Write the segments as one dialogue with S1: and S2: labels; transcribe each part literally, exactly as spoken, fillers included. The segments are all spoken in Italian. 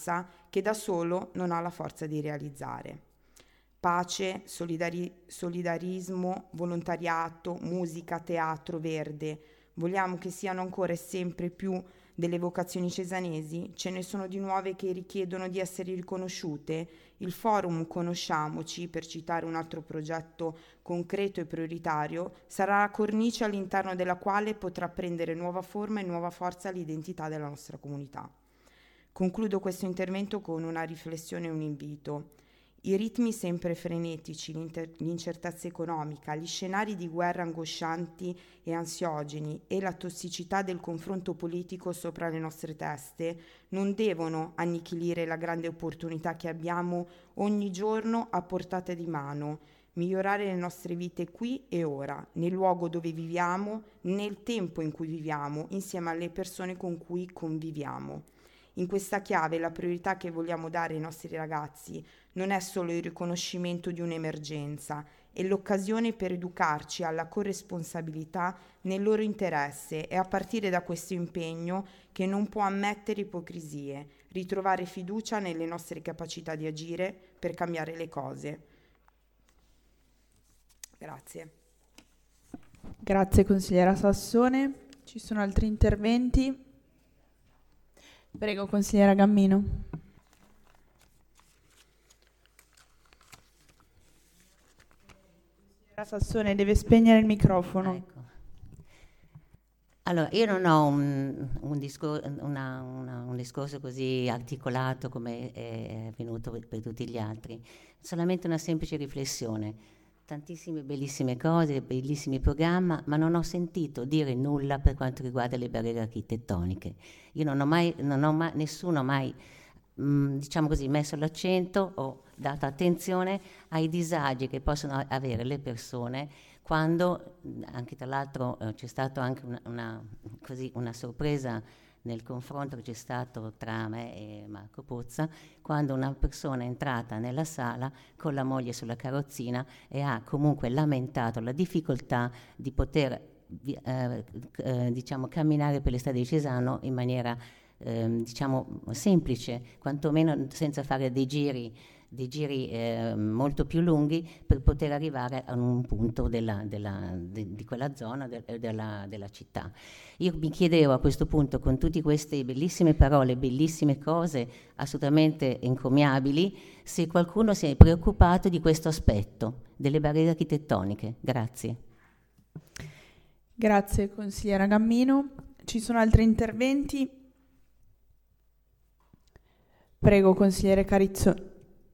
S1: che da solo non ha la forza di realizzare. Pace, solidari- solidarismo, volontariato, musica, teatro, verde. Vogliamo che siano ancora e sempre più delle vocazioni cesanesi? Ce ne sono di nuove che richiedono di essere riconosciute? Il forum Conosciamoci, per citare un altro progetto concreto e prioritario, sarà la cornice all'interno della quale potrà prendere nuova forma e nuova forza l'identità della nostra comunità. Concludo questo intervento con una riflessione e un invito. I ritmi sempre frenetici, l'inter- l'incertezza economica, gli scenari di guerra angoscianti e ansiogeni e la tossicità del confronto politico sopra le nostre teste non devono annichilire la grande opportunità che abbiamo ogni giorno a portata di mano, migliorare le nostre vite qui e ora, nel luogo dove viviamo, nel tempo in cui viviamo, insieme alle persone con cui conviviamo. In questa chiave la priorità che vogliamo dare ai nostri ragazzi non è solo il riconoscimento di un'emergenza, è l'occasione per educarci alla corresponsabilità nel loro interesse e a partire da questo impegno che non può ammettere ipocrisie, ritrovare fiducia nelle nostre capacità di agire per cambiare le cose. Grazie.
S2: Grazie consigliera Sassone. Ci sono altri interventi? Prego, consigliera Gammino. Consigliera Sassone deve spegnere il microfono.
S3: Ah, ecco. Allora, io non ho un, un, discor- una, una, un discorso così articolato come è avvenuto per, per tutti gli altri, solamente una semplice riflessione. Tantissime bellissime cose, bellissimi programmi, ma non ho sentito dire nulla per quanto riguarda le barriere architettoniche. Io non ho mai, non ho mai nessuno ha mai, mh, diciamo così, messo l'accento o dato attenzione ai disagi che possono avere le persone quando, anche tra l'altro eh, c'è stata anche una, una, così, una sorpresa nel confronto che c'è stato tra me e Marco Pozza, quando una persona è entrata nella sala con la moglie sulla carrozzina e ha comunque lamentato la difficoltà di poter eh, eh, diciamo, camminare per le strade di Cesano in maniera eh, diciamo semplice, quantomeno senza fare dei giri dei giri eh, molto più lunghi per poter arrivare a un punto della, della, de, di quella zona de, della, della città. Io mi chiedevo a questo punto, con tutte queste bellissime parole, bellissime cose assolutamente encomiabili, se qualcuno si è preoccupato di questo aspetto delle barriere architettoniche. Grazie.
S2: Grazie consigliera Gammino. Ci sono altri interventi? Prego consigliere Carizzoni.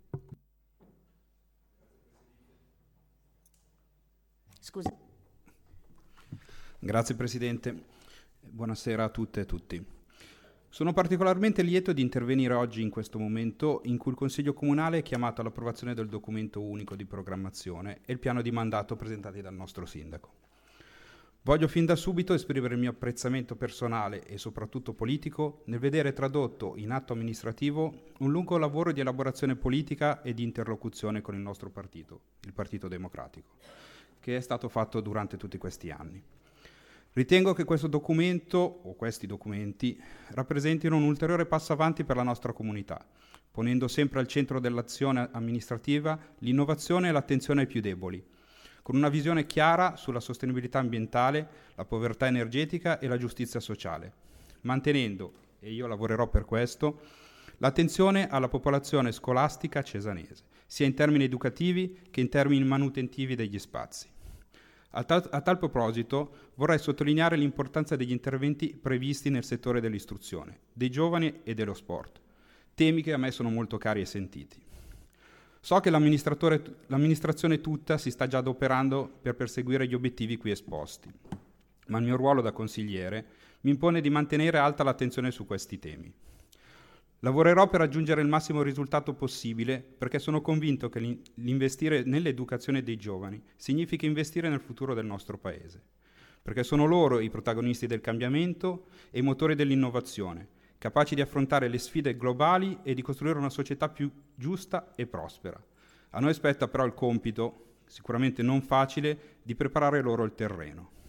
S3: Scusa.
S4: Grazie Presidente, buonasera a tutte e tutti. Sono particolarmente lieto di intervenire oggi in questo momento in cui il Consiglio Comunale è chiamato all'approvazione del documento unico di programmazione e il piano di mandato presentati dal nostro Sindaco. Voglio fin da subito esprimere il mio apprezzamento personale e soprattutto politico nel vedere tradotto in atto amministrativo un lungo lavoro di elaborazione politica e di interlocuzione con il nostro partito, il Partito Democratico, che è stato fatto durante tutti questi anni. Ritengo che questo documento, o questi documenti, rappresentino un ulteriore passo avanti per la nostra comunità, ponendo sempre al centro dell'azione amministrativa l'innovazione e l'attenzione ai più deboli, con una visione chiara sulla sostenibilità ambientale, la povertà energetica e la giustizia sociale, mantenendo, e io lavorerò per questo, l'attenzione alla popolazione scolastica cesanese, sia in termini educativi che in termini manutentivi degli spazi. A tal, a tal proposito vorrei sottolineare l'importanza degli interventi previsti nel settore dell'istruzione, dei giovani e dello sport, temi che a me sono molto cari e sentiti. So che l'amministrazione tutta si sta già adoperando per perseguire gli obiettivi qui esposti, ma il mio ruolo da consigliere mi impone di mantenere alta l'attenzione su questi temi. Lavorerò per raggiungere il massimo risultato possibile perché sono convinto che l'investire nell'educazione dei giovani significa investire nel futuro del nostro Paese, perché sono loro i protagonisti del cambiamento e i motori dell'innovazione, capaci di affrontare le sfide globali e di costruire una società più giusta e prospera. A noi spetta però il compito, sicuramente non facile, di preparare loro il terreno.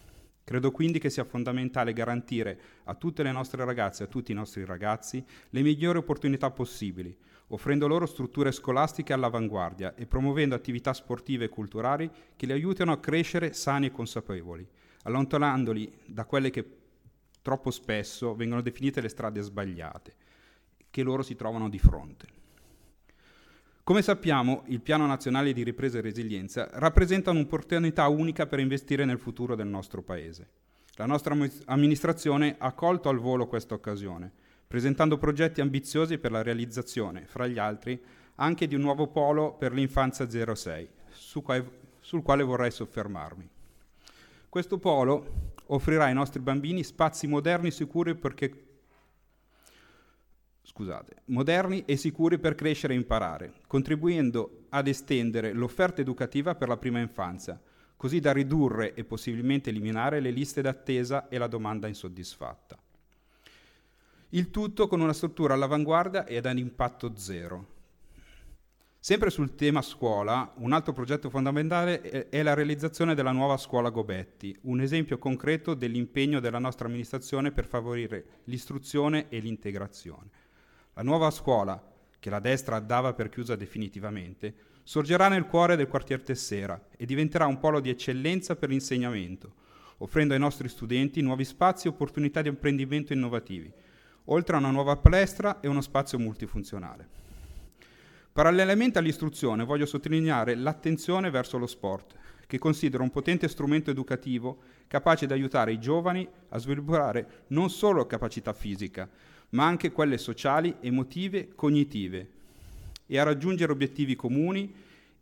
S4: Credo quindi che sia fondamentale garantire a tutte le nostre ragazze e a tutti i nostri ragazzi le migliori opportunità possibili, offrendo loro strutture scolastiche all'avanguardia e promuovendo attività sportive e culturali che li aiutino a crescere sani e consapevoli, allontanandoli da quelle che troppo spesso vengono definite le strade sbagliate, che loro si trovano di fronte. Come sappiamo, il Piano Nazionale di Ripresa e Resilienza rappresenta un'opportunità unica per investire nel futuro del nostro Paese. La nostra amministrazione ha colto al volo questa occasione, presentando progetti ambiziosi per la realizzazione, fra gli altri, anche di un nuovo polo per l'infanzia zero sei, su quale, sul quale vorrei soffermarmi. Questo polo offrirà ai nostri bambini spazi moderni sicuri perché Scusate, moderni e sicuri per crescere e imparare, contribuendo ad estendere l'offerta educativa per la prima infanzia, così da ridurre e possibilmente eliminare le liste d'attesa e la domanda insoddisfatta. Il tutto con una struttura all'avanguardia ed ad impatto zero. Sempre sul tema scuola, un altro progetto fondamentale è la realizzazione della nuova scuola Gobetti, un esempio concreto dell'impegno della nostra amministrazione per favorire l'istruzione e l'integrazione. La nuova scuola, che la destra dava per chiusa definitivamente, sorgerà nel cuore del quartier Tessera e diventerà un polo di eccellenza per l'insegnamento, offrendo ai nostri studenti nuovi spazi e opportunità di apprendimento innovativi, oltre a una nuova palestra e uno spazio multifunzionale. Parallelamente all'istruzione voglio sottolineare l'attenzione verso lo sport, che considero un potente strumento educativo capace di aiutare i giovani a sviluppare non solo capacità fisica, ma anche quelle sociali, emotive, cognitive, e a raggiungere obiettivi comuni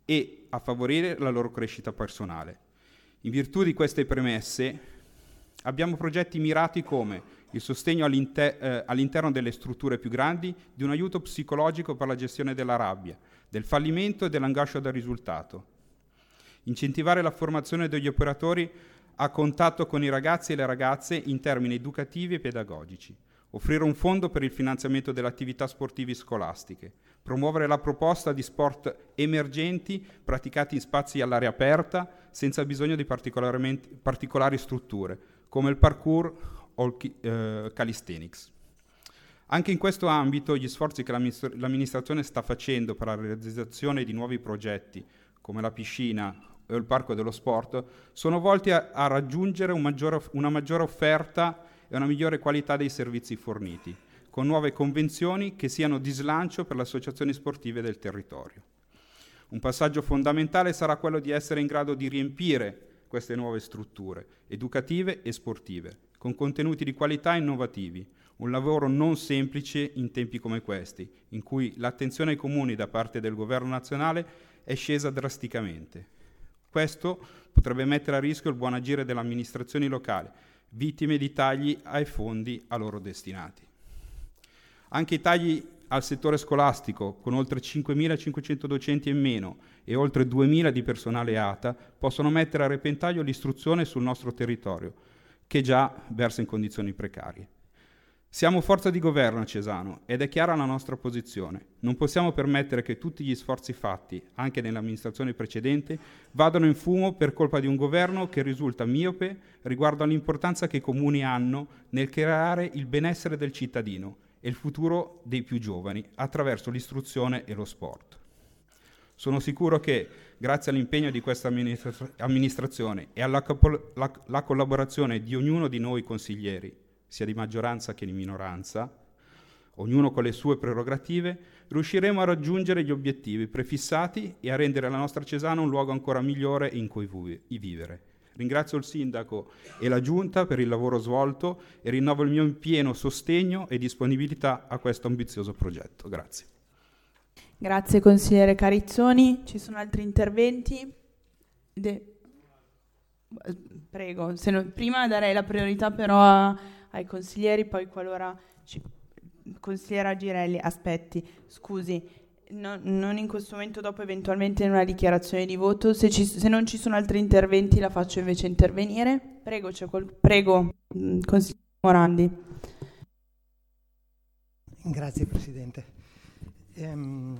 S4: e a favorire la loro crescita personale. In virtù di queste premesse, abbiamo progetti mirati come il sostegno all'inter- eh, all'interno delle strutture più grandi di un aiuto psicologico per la gestione della rabbia, del fallimento e dell'angoscia del risultato. Incentivare la formazione degli operatori a contatto con i ragazzi e le ragazze in termini educativi e pedagogici. Offrire un fondo per il finanziamento delle attività sportive scolastiche, promuovere la proposta di sport emergenti praticati in spazi all'aria aperta senza bisogno di particolari strutture, come il parkour o il eh, calisthenics. Anche in questo ambito gli sforzi che l'amministra- l'amministrazione sta facendo per la realizzazione di nuovi progetti, come la piscina o il parco dello sport, sono volti a, a raggiungere un maggiore, una maggiore offerta e una migliore qualità dei servizi forniti, con nuove convenzioni che siano di slancio per le associazioni sportive del territorio. Un passaggio fondamentale sarà quello di essere in grado di riempire queste nuove strutture, educative e sportive, con contenuti di qualità innovativi, un lavoro non semplice in tempi come questi, in cui l'attenzione ai comuni da parte del governo nazionale è scesa drasticamente. Questo potrebbe mettere a rischio il buon agire delle amministrazioni locali, vittime di tagli ai fondi a loro destinati. Anche i tagli al settore scolastico, con oltre cinquemilacinquecento docenti in meno e oltre duemila di personale A T A, possono mettere a repentaglio l'istruzione sul nostro territorio, che già versa in condizioni precarie. Siamo forza di governo a Cesano ed è chiara la nostra posizione. Non possiamo permettere che tutti gli sforzi fatti, anche nell'amministrazione precedente, vadano in fumo per colpa di un governo che risulta miope riguardo all'importanza che i comuni hanno nel creare il benessere del cittadino e il futuro dei più giovani attraverso l'istruzione e lo sport. Sono sicuro che, grazie all'impegno di questa amministra- amministrazione e alla capo- la, la collaborazione di ognuno di noi consiglieri, sia di maggioranza che di minoranza, ognuno con le sue prerogative, riusciremo a raggiungere gli obiettivi prefissati e a rendere la nostra Cesana un luogo ancora migliore in cui vu- vivere. Ringrazio il Sindaco e la Giunta per il lavoro svolto e rinnovo il mio pieno sostegno e disponibilità a questo ambizioso progetto. Grazie.
S2: Grazie consigliere Carizzoni. Ci sono altri interventi? De- Prego, se no, prima darei la priorità però a, ai consiglieri, poi qualora ci, consigliera Girelli, aspetti, scusi, no, non in questo momento, dopo eventualmente in una dichiarazione di voto, se, ci, se non ci sono altri interventi la faccio invece intervenire. Prego, c'è qual, prego, consigliere Morandi.
S5: Grazie Presidente. Ehm,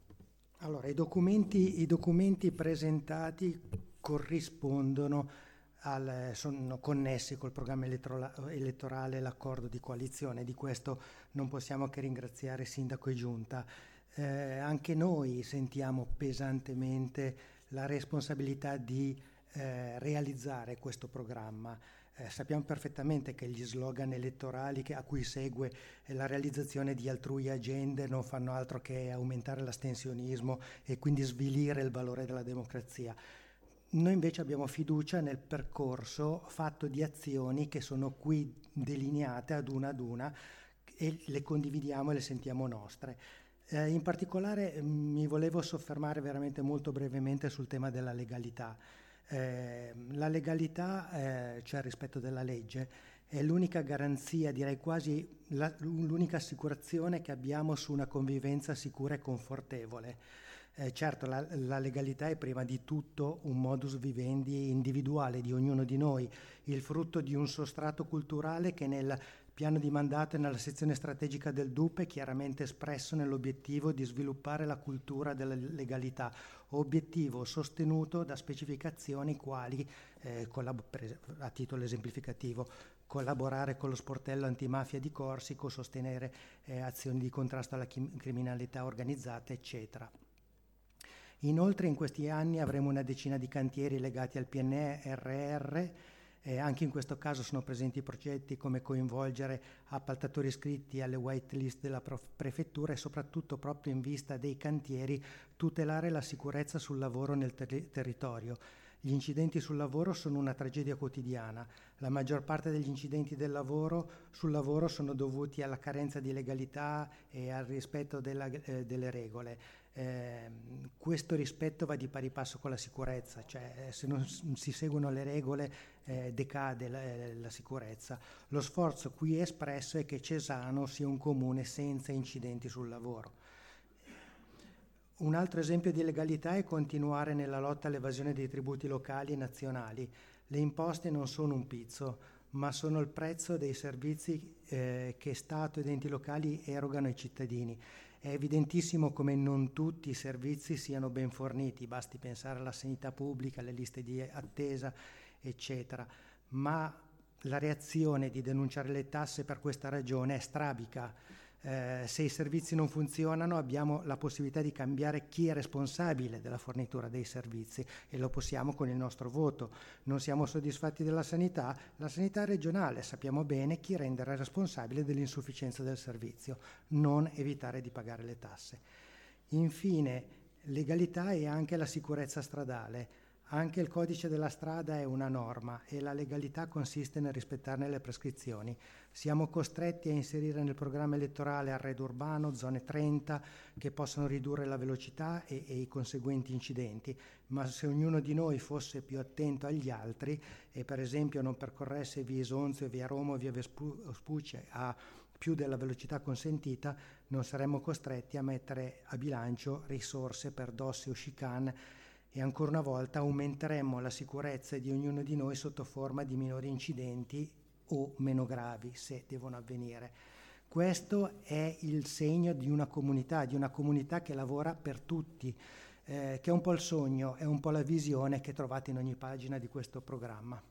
S5: allora, i documenti, i documenti presentati corrispondono al, sono connessi col programma elettrola- elettorale, l'accordo di coalizione. Di questo non possiamo che ringraziare Sindaco e Giunta. Eh, anche noi sentiamo pesantemente la responsabilità di eh, realizzare questo programma. Eh, sappiamo perfettamente che gli slogan elettorali che, a cui segue eh, la realizzazione di altrui agende non fanno altro che aumentare l'astensionismo e quindi svilire il valore della democrazia. Noi invece abbiamo fiducia nel percorso fatto di azioni che sono qui delineate ad una ad una e le condividiamo e le sentiamo nostre. Eh, in particolare mh, mi volevo soffermare veramente molto brevemente sul tema della legalità. Eh, la legalità, eh, cioè il rispetto della legge, è l'unica garanzia, direi quasi la, l'unica assicurazione che abbiamo su una convivenza sicura e confortevole. Eh, certo, la, la legalità è prima di tutto un modus vivendi individuale di ognuno di noi, il frutto di un sostrato culturale che nel piano di mandato e nella sezione strategica del D U P è chiaramente espresso nell'obiettivo di sviluppare la cultura della legalità, obiettivo sostenuto da specificazioni quali, eh, collab- per, a titolo esemplificativo, collaborare con lo sportello antimafia di Corsico, sostenere eh, azioni di contrasto alla chi- criminalità organizzata, eccetera. Inoltre in questi anni avremo una decina di cantieri legati al P N R R, eh, anche in questo caso sono presenti progetti come coinvolgere appaltatori iscritti alle white list della prof- prefettura e soprattutto proprio in vista dei cantieri tutelare la sicurezza sul lavoro nel ter- territorio. Gli incidenti sul lavoro sono una tragedia quotidiana. La maggior parte degli incidenti del lavoro, sul lavoro sono dovuti alla carenza di legalità e al rispetto della, eh, delle regole. Eh, questo rispetto va di pari passo con la sicurezza, cioè eh, se non s- si seguono le regole eh, decade la, eh, la sicurezza. Lo sforzo qui espresso è che Cesano sia un comune senza incidenti sul lavoro. Un altro esempio di legalità è continuare nella lotta all'evasione dei tributi locali e nazionali. Le imposte non sono un pizzo, ma sono il prezzo dei servizi eh, che Stato ed enti locali erogano ai cittadini. È evidentissimo come non tutti i servizi siano ben forniti, basti pensare alla sanità pubblica, alle liste di attesa, eccetera. Ma la reazione di denunciare le tasse per questa ragione è strabica. Eh, se i servizi non funzionano abbiamo la possibilità di cambiare chi è responsabile della fornitura dei servizi e lo possiamo con il nostro voto. Non siamo soddisfatti della sanità? La sanità regionale sappiamo bene chi rendere responsabile dell'insufficienza del servizio, non evitare di pagare le tasse. Infine, legalità e anche la sicurezza stradale. Anche il codice della strada è una norma e la legalità consiste nel rispettarne le prescrizioni. Siamo costretti a inserire nel programma elettorale arredo urbano, zone trenta, che possono ridurre la velocità e, e i conseguenti incidenti, ma se ognuno di noi fosse più attento agli altri e per esempio non percorresse via Isonzo, via Roma o via Vespucci a più della velocità consentita, non saremmo costretti a mettere a bilancio risorse per dosse o chicane e ancora una volta aumenteremmo la sicurezza di ognuno di noi sotto forma di minori incidenti o meno gravi se devono avvenire. Questo è il segno di una comunità, di una comunità che lavora per tutti, eh, che è un po' il sogno, è un po' la visione che trovate in ogni pagina di questo programma.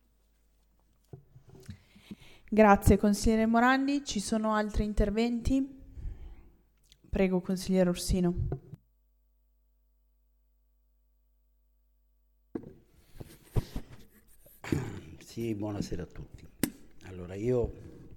S2: Grazie consigliere Morandi, ci sono altri interventi? Prego consigliere Ursino.
S6: Sì, buonasera a tutti. Allora, io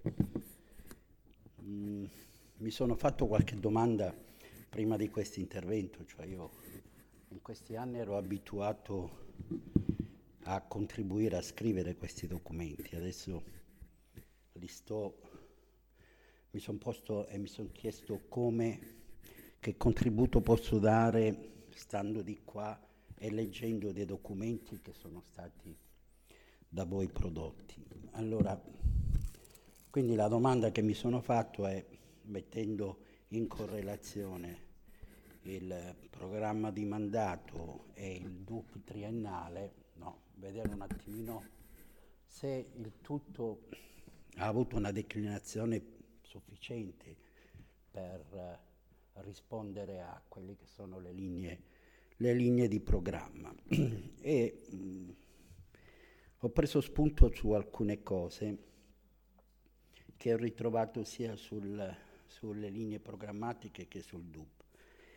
S6: mh, mi sono fatto qualche domanda prima di questo intervento, cioè io in questi anni ero abituato a contribuire a scrivere questi documenti, adesso li sto, mi sono posto e mi sono chiesto come, che contributo posso dare stando di qua e leggendo dei documenti che sono stati da voi prodotti. Allora, quindi la domanda che mi sono fatto è, mettendo in correlazione il programma di mandato e il D U P triennale, no, vedere un attimino se il tutto ha avuto una declinazione sufficiente per uh, rispondere a quelle che sono le linee, le linee di programma. e mh, ho preso spunto su alcune cose che ho ritrovato sia sul, sulle linee programmatiche che sul D U P.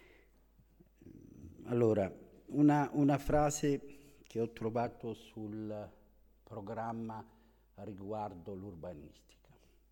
S6: Allora, una, una frase che ho trovato sul programma riguardo l'urbanistica.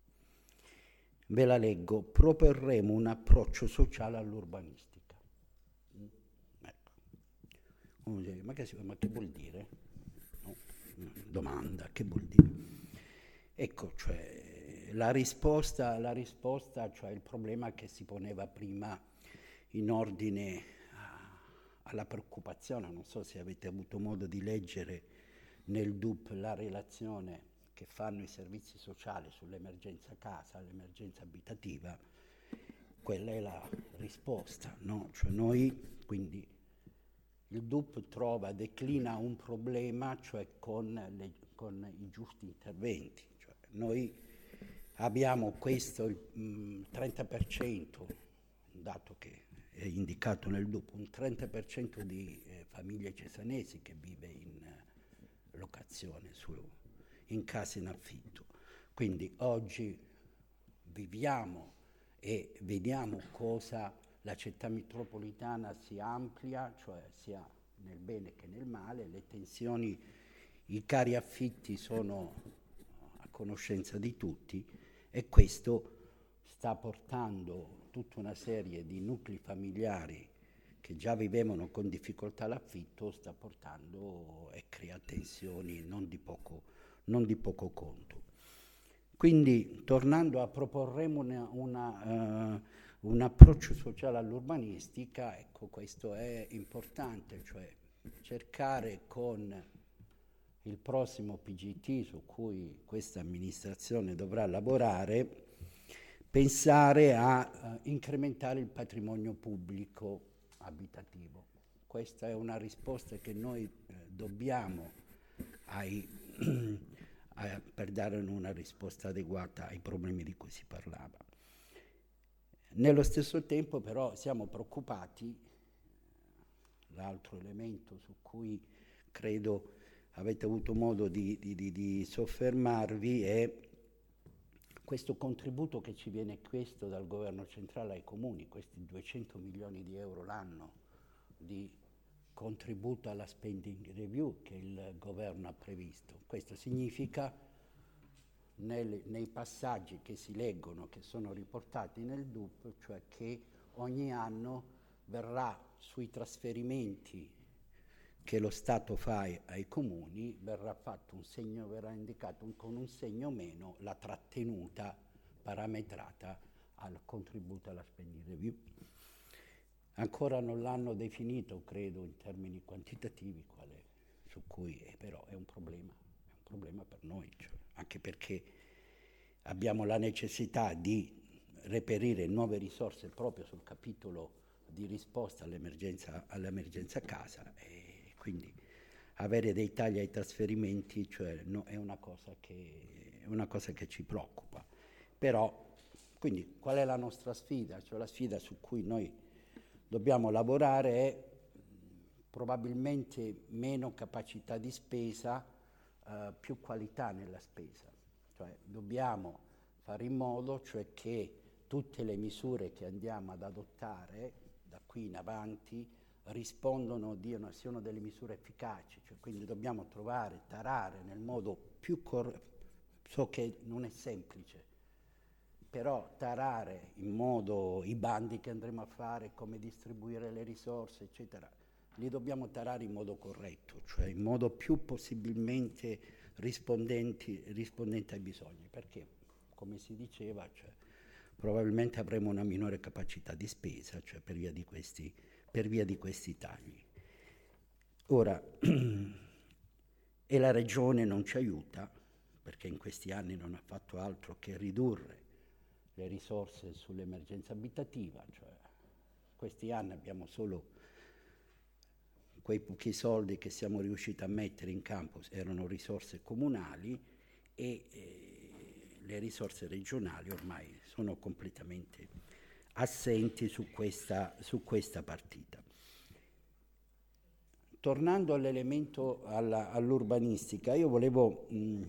S6: Ve la leggo: proporremo un approccio sociale all'urbanistica. Mm? Ecco. Uno dice, ma che, ma che vuol dire? No? Domanda, che vuol dire? Ecco, cioè, la risposta, la risposta, cioè il problema che si poneva prima in ordine a, alla preoccupazione, non so se avete avuto modo di leggere nel D U P la relazione che fanno i servizi sociali sull'emergenza casa, l'emergenza abitativa, quella è la risposta, no? Cioè noi, quindi, il D U P trova, declina un problema, cioè con, le, con i giusti interventi. Cioè noi abbiamo questo, il mh, trenta per cento, un dato che è indicato nel D U P, un trenta per cento di eh, famiglie cesanesi che vive in eh, locazione, su, in case in affitto. Quindi oggi viviamo e vediamo cosa la città metropolitana si amplia, cioè sia nel bene che nel male, le tensioni, i cari affitti sono a conoscenza di tutti e questo sta portando tutta una serie di nuclei familiari che già vivevano con difficoltà l'affitto, sta portando e crea tensioni non di poco, non di poco conto. Quindi, tornando a proporremo una, una, uh, un approccio sociale all'urbanistica, ecco, questo è importante, cioè cercare con il prossimo P G T su cui questa amministrazione dovrà lavorare, pensare a uh, incrementare il patrimonio pubblico abitativo. Questa è una risposta che noi eh, dobbiamo ai, a, per dare una risposta adeguata ai problemi di cui si parlava. Nello stesso tempo però siamo preoccupati, l'altro elemento su cui credo avete avuto modo di, di, di, di soffermarvi è questo contributo che ci viene chiesto dal governo centrale ai comuni, questi duecento milioni di euro l'anno di contributo alla spending review che il governo ha previsto. Questo significa nel, nei passaggi che si leggono, che sono riportati nel D U P, cioè che ogni anno verrà sui trasferimenti che lo Stato fa ai, ai comuni, verrà fatto un segno, verrà indicato un, con un segno meno la trattenuta parametrata al contributo alla spending review. Ancora non l'hanno definito, credo, in termini quantitativi, quale, su cui è, però è un problema, è un problema per noi, cioè, anche perché abbiamo la necessità di reperire nuove risorse proprio sul capitolo di risposta all'emergenza, all'emergenza casa e quindi avere dei tagli ai trasferimenti, cioè, no, è una cosa che, è una cosa che ci preoccupa. Però, quindi, qual è la nostra sfida? Cioè, la sfida su cui noi dobbiamo lavorare è probabilmente meno capacità di spesa, eh, più qualità nella spesa. Cioè, dobbiamo fare in modo cioè, che tutte le misure che andiamo ad adottare da qui in avanti rispondono, diano, siano delle misure efficaci, cioè, quindi dobbiamo trovare, tarare nel modo più corretto, so che non è semplice, però tarare in modo i bandi che andremo a fare, come distribuire le risorse, eccetera, li dobbiamo tarare in modo corretto, cioè in modo più possibilmente rispondenti, rispondente ai bisogni, perché, come si diceva, cioè, probabilmente avremo una minore capacità di spesa, cioè per via di questi per via di questi tagli. Ora, e la Regione non ci aiuta, perché in questi anni non ha fatto altro che ridurre le risorse sull'emergenza abitativa, cioè questi anni abbiamo solo quei pochi soldi che siamo riusciti a mettere in campo, erano risorse comunali e eh, le risorse regionali ormai sono completamente assenti su questa, su questa partita. tornando all'elemento alla, all'urbanistica, io volevo, mh,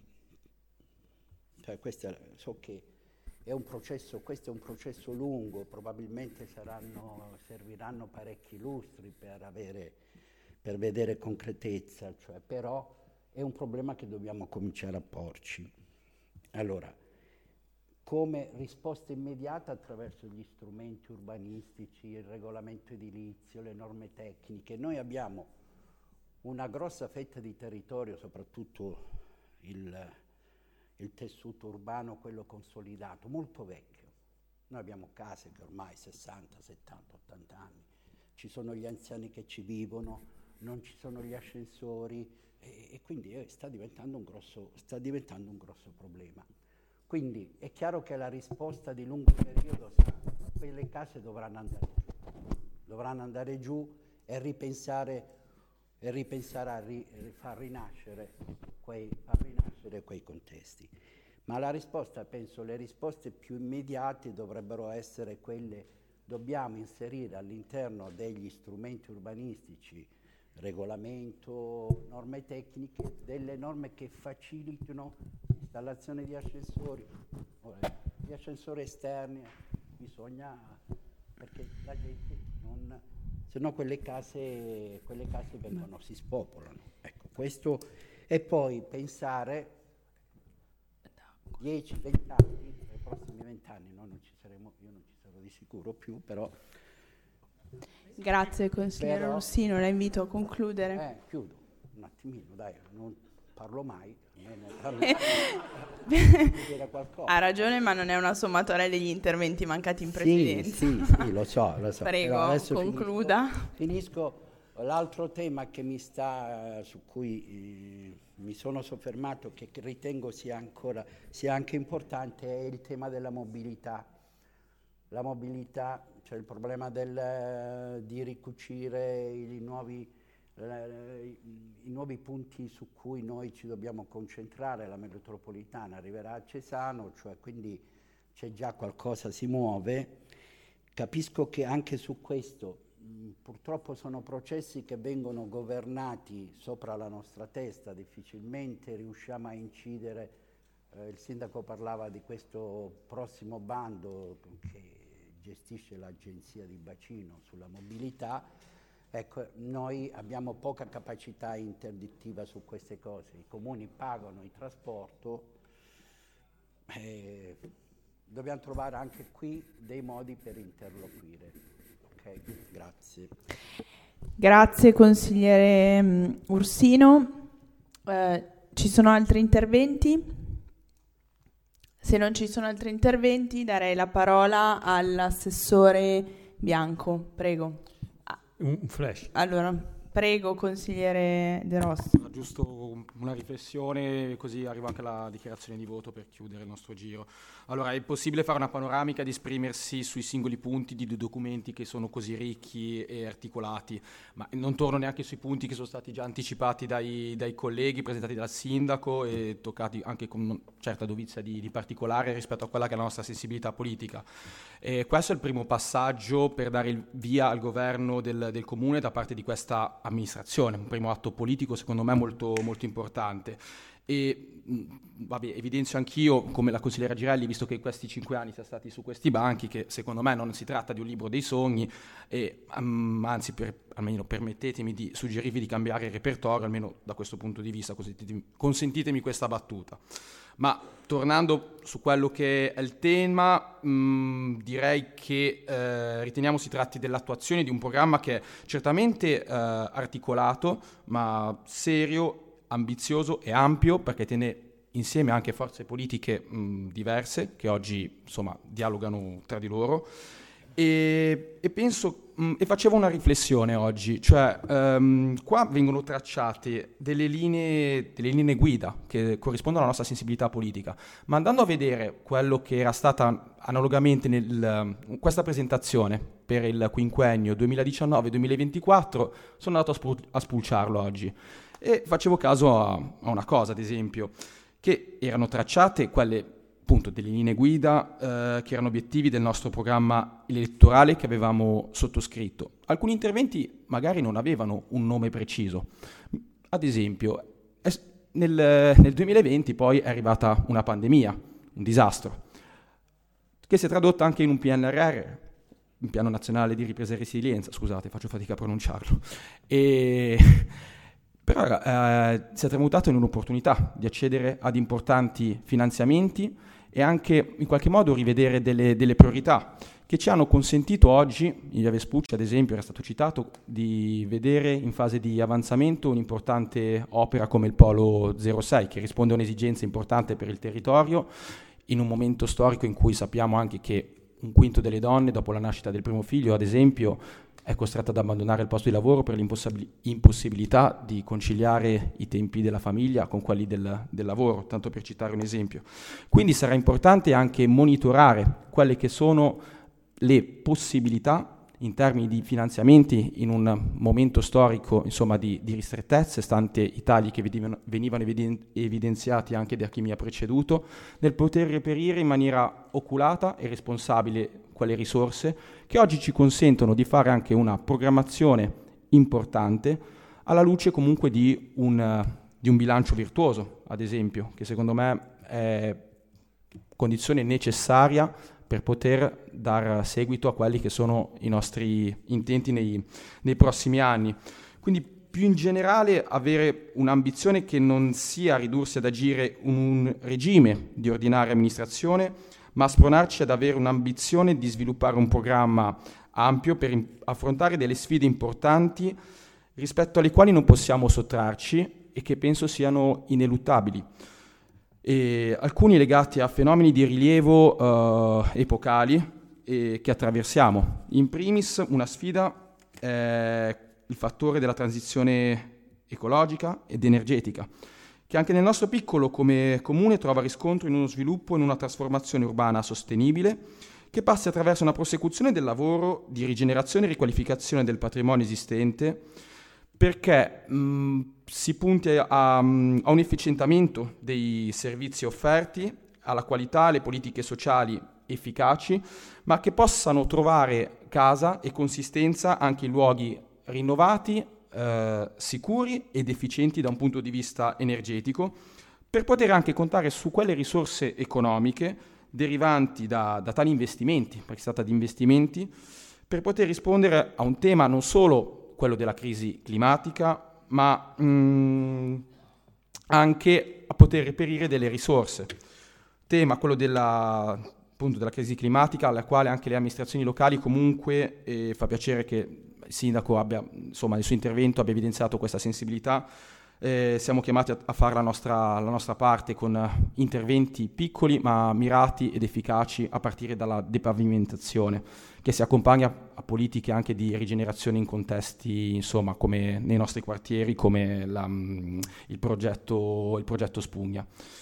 S6: cioè questa, so che è un processo, questo è un processo lungo, probabilmente saranno, serviranno parecchi lustri per avere, per vedere concretezza, cioè, però è un problema che dobbiamo cominciare a porci. Allora, come risposta immediata attraverso gli strumenti urbanistici, il regolamento edilizio, le norme tecniche. Noi abbiamo una grossa fetta di territorio, soprattutto il, il tessuto urbano, quello consolidato, molto vecchio. Noi abbiamo case che ormai sessanta, settanta, ottanta anni, ci sono gli anziani che ci vivono, non ci sono gli ascensori e, e quindi eh, sta diventando un grosso, sta diventando un grosso problema. Quindi è chiaro che la risposta di lungo periodo sarà quelle case dovranno andare giù, dovranno andare giù e ripensare, e ripensare a ri, far, rinascere quei, far rinascere quei contesti. Ma la risposta, penso, le risposte più immediate dovrebbero essere quelle: dobbiamo inserire all'interno degli strumenti urbanistici, regolamento, norme tecniche, delle norme che facilitino l'installazione di ascensori, di ascensori esterni, bisogna, perché la gente non, se no quelle case, quelle case vengono, si spopolano. Ecco, questo, e poi pensare dieci venti anni, nei prossimi venti anni, noi non ci saremo, io non ci sarò di sicuro più, però...
S2: Grazie consigliere però, Russino, la invito a concludere.
S6: Eh, chiudo un attimino, dai, non parlo mai. Parlo, dire qualcosa.
S2: Ha ragione, ma non è una sommatoria degli interventi mancati in precedenza.
S6: Sì, sì, sì, lo so, lo so.
S2: Prego, concluda.
S6: Finisco, finisco. L'altro tema che mi sta, su cui eh, mi sono soffermato, che ritengo sia ancora, sia anche importante, è il tema della mobilità. La mobilità, cioè il problema del, di ricucire i nuovi, eh, i nuovi punti su cui noi ci dobbiamo concentrare. La metropolitana arriverà a Cesano, cioè quindi c'è già qualcosa, si muove. Capisco che anche su questo mh, purtroppo sono processi che vengono governati sopra la nostra testa, difficilmente riusciamo a incidere. Eh, il sindaco parlava di questo prossimo bando che gestisce l'agenzia di bacino sulla mobilità. Ecco, noi abbiamo poca capacità interdittiva su queste cose. I comuni pagano il trasporto, eh, dobbiamo trovare anche qui dei modi per interloquire. Ok, grazie.
S2: Grazie consigliere um, Ursino. Eh, ci sono altri interventi? Se non ci sono altri interventi, darei la parola all'assessore Bianco. Prego.
S7: Un flash.
S2: Allora, prego, consigliere De Rosso.
S8: Giusto una riflessione, così arriva anche la dichiarazione di voto per chiudere il nostro giro. Allora, è possibile fare una panoramica ed esprimersi sui singoli punti di due documenti che sono così ricchi e articolati, ma non torno neanche sui punti che sono stati già anticipati dai, dai colleghi, presentati dal sindaco e toccati anche con una certa dovizia di, di particolare rispetto a quella che è la nostra sensibilità politica. E questo è il primo passaggio per dare il via al governo del, del comune da parte di questa amministrazione, un primo atto politico secondo me molto, molto importante. E vabbè, evidenzio anch'io, come la consigliera Girelli, visto che in questi cinque anni sia stati su questi banchi, che secondo me non si tratta di un libro dei sogni e um, anzi per, almeno permettetemi di suggerirvi di cambiare il repertorio, almeno da questo punto di vista, consentitemi, consentitemi questa battuta. Ma tornando su quello che è il tema, mh, direi che eh, riteniamo si tratti dell'attuazione di un programma che è certamente eh, articolato, ma serio, ambizioso e ampio, perché tiene insieme anche forze politiche mh, diverse che oggi insomma dialogano tra di loro e, e penso mh, e facevo una riflessione oggi, cioè um, qua vengono tracciate delle linee, delle linee guida che corrispondono alla nostra sensibilità politica, ma andando a vedere quello che era stata analogamente nel, uh, questa presentazione per il quinquennio duemiladiciannove duemilaventiquattro, sono andato a, spul- a spulciarlo oggi. E facevo caso a, a una cosa, ad esempio, che erano tracciate quelle appunto delle linee guida eh, che erano obiettivi del nostro programma elettorale che avevamo sottoscritto. Alcuni interventi magari non avevano un nome preciso. Ad esempio, es- nel, nel duemilaventi poi è arrivata una pandemia, un disastro, che si è tradotta anche in un P N R R, un Piano Nazionale di Ripresa e Resilienza, scusate, faccio fatica a pronunciarlo, e... però eh, si è tramutato in un'opportunità di accedere ad importanti finanziamenti e anche in qualche modo rivedere delle, delle priorità che ci hanno consentito oggi, Ilia Vespucci ad esempio era stato citato, di vedere in fase di avanzamento un'importante opera come il Polo zero sei, che risponde a un'esigenza importante per il territorio in un momento storico in cui sappiamo anche che un quinto delle donne dopo la nascita del primo figlio, ad esempio, è costretta ad abbandonare il posto di lavoro per l'impossibilità di conciliare i tempi della famiglia con quelli del, del lavoro, tanto per citare un esempio. Quindi sarà importante anche monitorare quelle che sono le possibilità in termini di finanziamenti in un momento storico insomma di, di ristrettezze, stante i tagli che venivano, venivano eviden- evidenziati anche da chi mi ha preceduto, nel poter reperire in maniera oculata e responsabile quelle risorse che oggi ci consentono di fare anche una programmazione importante alla luce comunque di un, di un bilancio virtuoso, ad esempio, che secondo me è condizione necessaria per poter dar seguito a quelli che sono i nostri intenti nei, nei prossimi anni. Quindi più in generale avere un'ambizione che non sia ridursi ad agire un regime di ordinaria amministrazione, ma spronarci ad avere un'ambizione di sviluppare un programma ampio per in- affrontare delle sfide importanti rispetto alle quali non possiamo sottrarci e che penso siano ineluttabili. E alcuni legati a fenomeni di rilievo eh, epocali e che attraversiamo. In primis una sfida è il fattore della transizione ecologica ed energetica, che anche nel nostro piccolo come comune trova riscontro in uno sviluppo e in una trasformazione urbana sostenibile che passi attraverso una prosecuzione del lavoro di rigenerazione e riqualificazione del patrimonio esistente, perché mh, si punti a, a un efficientamento dei servizi offerti, alla qualità, alle politiche sociali efficaci, ma che possano trovare casa e consistenza anche in luoghi rinnovati, eh, sicuri ed efficienti da un punto di vista energetico, per poter anche contare su quelle risorse economiche derivanti da, da tali investimenti, perché si tratta di investimenti, per poter rispondere a un tema non solo quello della crisi climatica, ma mh, anche a poter reperire delle risorse. Tema, quello della, appunto, della crisi climatica, alla quale anche le amministrazioni locali comunque, eh, fa piacere che il sindaco abbia, insomma, nel suo intervento abbia evidenziato questa sensibilità. Eh, siamo chiamati a, a fare la nostra, la nostra parte con uh, interventi piccoli ma mirati ed efficaci a partire dalla depavimentazione, che si accompagna a, a politiche anche di rigenerazione in contesti, insomma, come nei nostri quartieri, come la, mh, il, progetto, il progetto Spugna.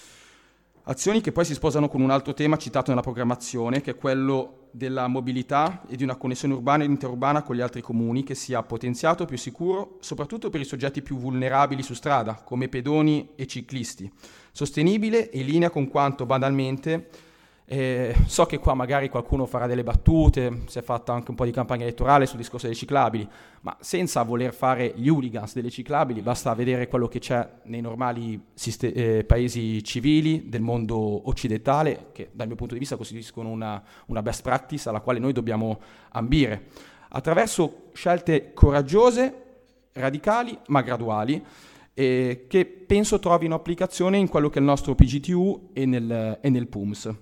S8: Azioni che poi si sposano con un altro tema citato nella programmazione, che è quello della mobilità e di una connessione urbana e interurbana con gli altri comuni, che sia potenziato, più sicuro, soprattutto per i soggetti più vulnerabili su strada, come pedoni e ciclisti, sostenibile e in linea con quanto banalmente, eh, so che qua magari qualcuno farà delle battute, si è fatta anche un po' di campagna elettorale sul discorso delle ciclabili, ma senza voler fare gli hooligans delle ciclabili, basta vedere quello che c'è nei normali siste- eh, paesi civili del mondo occidentale, che dal mio punto di vista costituiscono una, una best practice alla quale noi dobbiamo ambire, attraverso scelte coraggiose, radicali, ma graduali, eh, che penso trovino applicazione in quello che è il nostro P G T U e nel, e nel P U M S.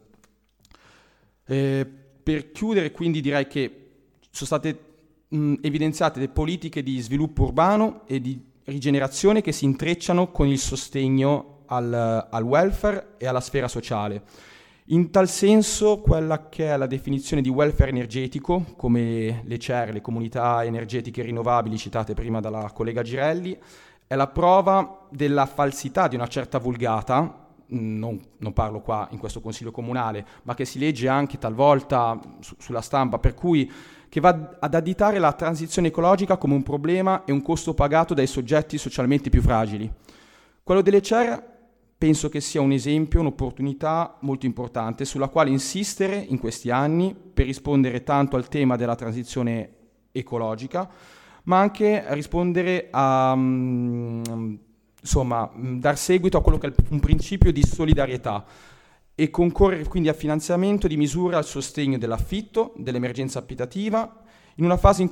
S8: Eh, per chiudere, quindi, direi che sono state mh, evidenziate le politiche di sviluppo urbano e di rigenerazione che si intrecciano con il sostegno al, al welfare e alla sfera sociale. In tal senso, quella che è la definizione di welfare energetico, come le C E R, le comunità energetiche rinnovabili citate prima dalla collega Girelli, è la prova della falsità di una certa vulgata. Non, non parlo qua in questo consiglio comunale, ma che si legge anche talvolta su, sulla stampa, per cui che va ad additare la transizione ecologica come un problema e un costo pagato dai soggetti socialmente più fragili. Quello delle C E R penso che sia un esempio, un'opportunità molto importante sulla quale insistere in questi anni per rispondere tanto al tema della transizione ecologica, ma anche rispondere a, um, insomma, dar seguito a quello che è un principio di solidarietà e concorrere quindi al finanziamento di misure al sostegno dell'affitto, dell'emergenza abitativa, in una fase in